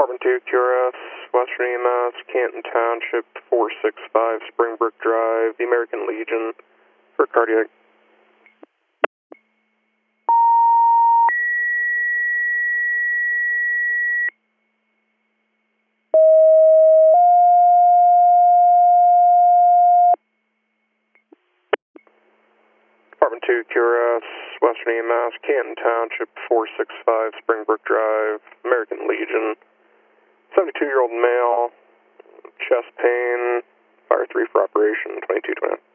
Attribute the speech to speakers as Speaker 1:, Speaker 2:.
Speaker 1: Department 2, QRS, Western EMS, Canton Township, 465 Springbrook Drive, the American Legion, for cardiac. Department 2, QRS, Western EMS, Canton Township, 465 Springbrook Drive, American Legion, 72-year-old male, chest pain, fire 3 for operation, 2220.